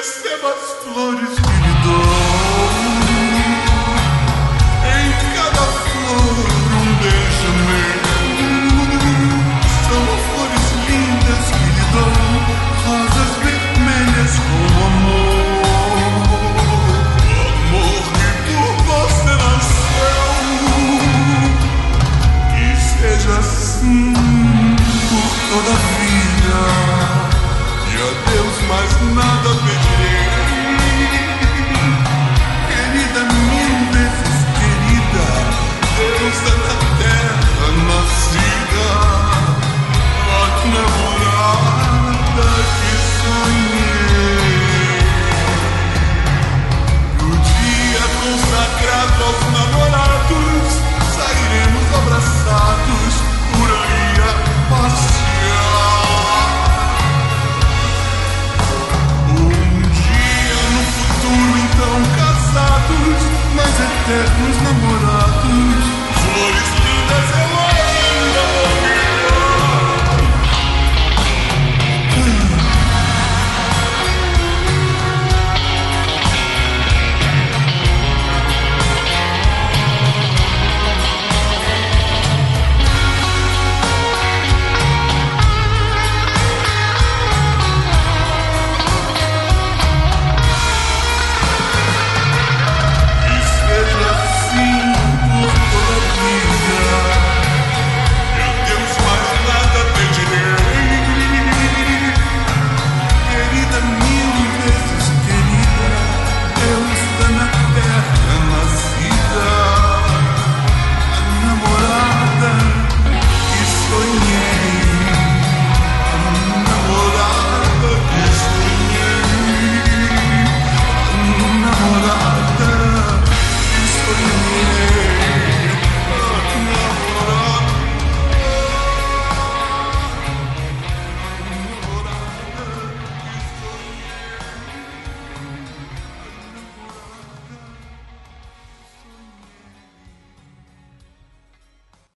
receba as flores que lhe dou. Em cada flor um beijo meu. São flores lindas que lhe dou, rosas vermelhas com amor. Amor que por você nasceu. Que seja assim por toda a vida. E a Deus mais nada pedir.